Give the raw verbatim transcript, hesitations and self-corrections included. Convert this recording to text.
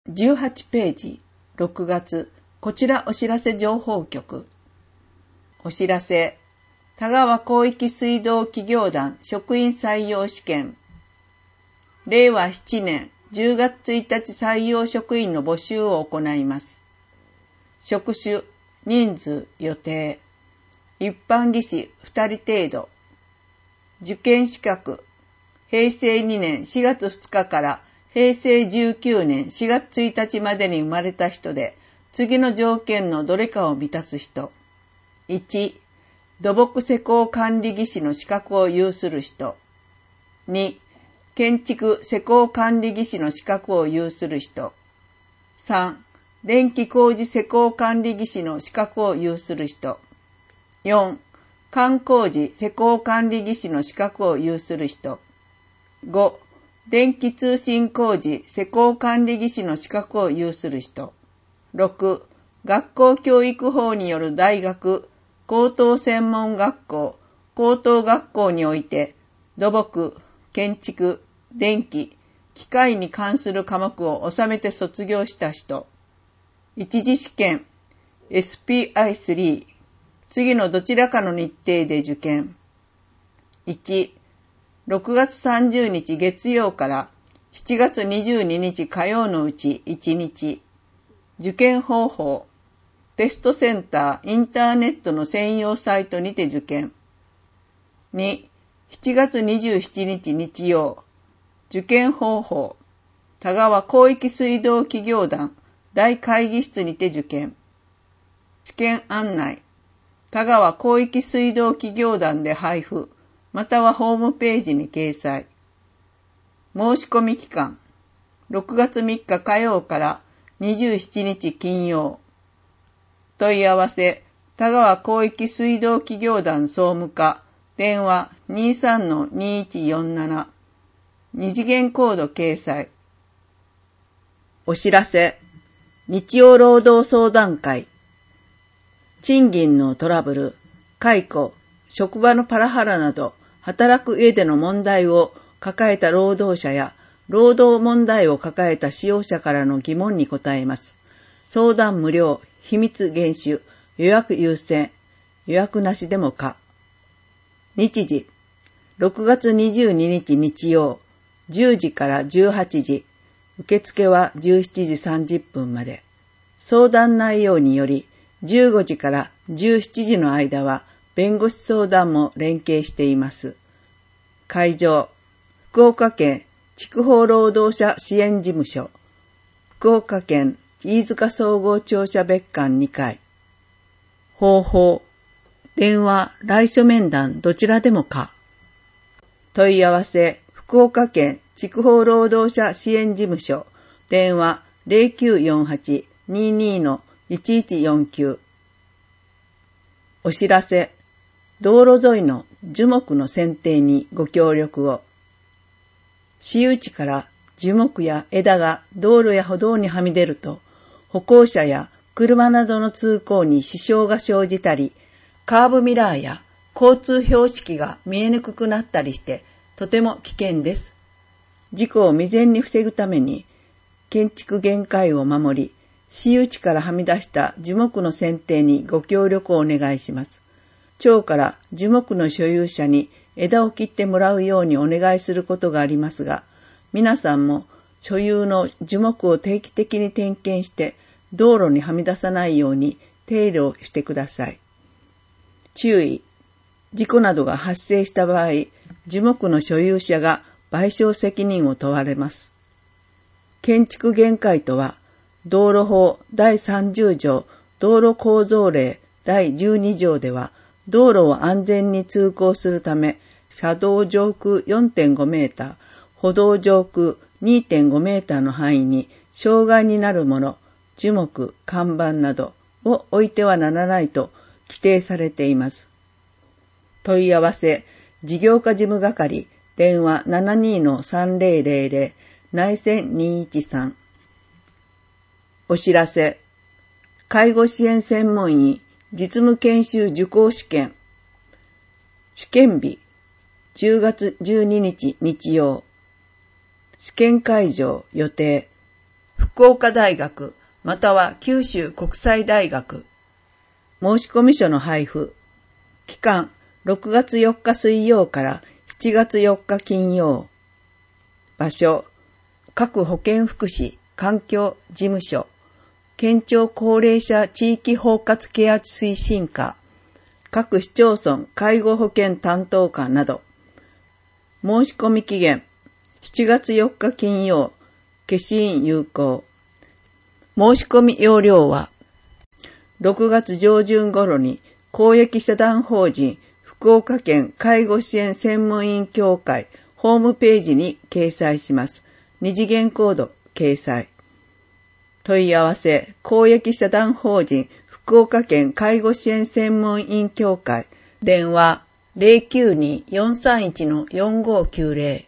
じゅうはちページ、ろくがつ、こちらお知らせ情報局。お知らせ、田川広域水道企業団職員採用試験。れいわななねんじゅうがつついたち採用職員の募集を行います。職種、人数、予定。一般技師ふたり程度。受験資格、へいせいにねんしがつふつかからへいせいじゅうきゅうねんしがつついたちまでに生まれた人で、次の条件のどれかを満たす人。いち、土木施工管理技師の資格を有する人。に、建築施工管理技師の資格を有する人。さん、電気工事施工管理技師の資格を有する人。よん、管工事施工管理技師の資格を有する人。ご、電気通信工事施工管理技師の資格を有する人。ろく、学校教育法による大学、高等専門学校、高等学校において、土木、建築、電気、機械に関する科目を収めて卒業した人。一次試験、エスピーアイスリー、次のどちらかの日程で受験。いち、ろくがつさんじゅうにち月曜からしちがつにじゅうににち火曜のうちいちにち。受験方法、テストセンター、インターネットの専用サイトにて受験。に、しちがつにじゅうしちにち日曜。受験方法、田川広域水道企業団大会議室にて受験。試験案内、田川広域水道企業団で配布、またはホームページに掲載。申し込み期間、ろくがつみっか火曜からにじゅうしちにち金曜。問い合わせ、田川広域水道企業団総務課、電話 にじゅうさんのにじゅういちよんなな。二次元コード掲載。お知らせ、日曜労働相談会。賃金のトラブル、解雇、職場のパラハラなど、働く上での問題を抱えた労働者や、労働問題を抱えた使用者からの疑問に答えます。相談無料、秘密厳守、予約優先、予約なしでも可。日時、ろくがつにじゅうににち日曜、じゅうじからじゅうはちじ、受付はじゅうしちじさんじゅっぷんまで。相談内容により、じゅうごじからじゅうしちじの間は、弁護士相談も連携しています。会場、福岡県筑豊労働者支援事務所、福岡県飯塚総合庁舎別館にかい。方法、電話、来書面談どちらでも可。問い合わせ、福岡県筑豊労働者支援事務所、電話 ゼロきゅうよんはち にじゅうに いちいちよんきゅう。お知らせ、道路沿いの樹木の剪定にご協力を。私有地から樹木や枝が道路や歩道にはみ出ると、歩行者や車などの通行に支障が生じたり、カーブミラーや交通標識が見えにくくなったりして、とても危険です。事故を未然に防ぐために、建築限界を守り、私有地からはみ出した樹木の剪定にご協力をお願いします。町から樹木の所有者に枝を切ってもらうようにお願いすることがありますが、皆さんも所有の樹木を定期的に点検して道路にはみ出さないように手入れをしてください。注意、事故などが発生した場合、樹木の所有者が賠償責任を問われます。建築限界とは、道路法だいさんじゅうじょう道路構造令だいじゅうにじょうでは、道路を安全に通行するため、車道上空 よんてんごメーター、歩道上空 にてんごメーターの範囲に障害になるもの、樹木、看板などを置いてはならないと規定されています。問い合わせ、事業課事務係、電話 ななにのさんぜろぜろぜろ 内線にいちさん。お知らせ、介護支援専門医実務研修受講試験。試験日、じゅうがつじゅうににち日曜。試験会場予定、 福岡大学または九州国際大学。申込書の配布。期間ろくがつよっか水曜からしちがつよっか金曜。場所各保健福祉環境事務所、県庁高齢者地域包括ケア推進課、各市町村介護保険担当課など。申し込み期限しちがつよっか金曜、消印有効。申し込み要領はろくがつ上旬頃に公益社団法人福岡県介護支援専門員協会ホームページに掲載します。二次元コード掲載。問い合わせ公益社団法人福岡県介護支援専門員協会電話 ゼロきゅうに よんさんいち よんごきゅうゼロ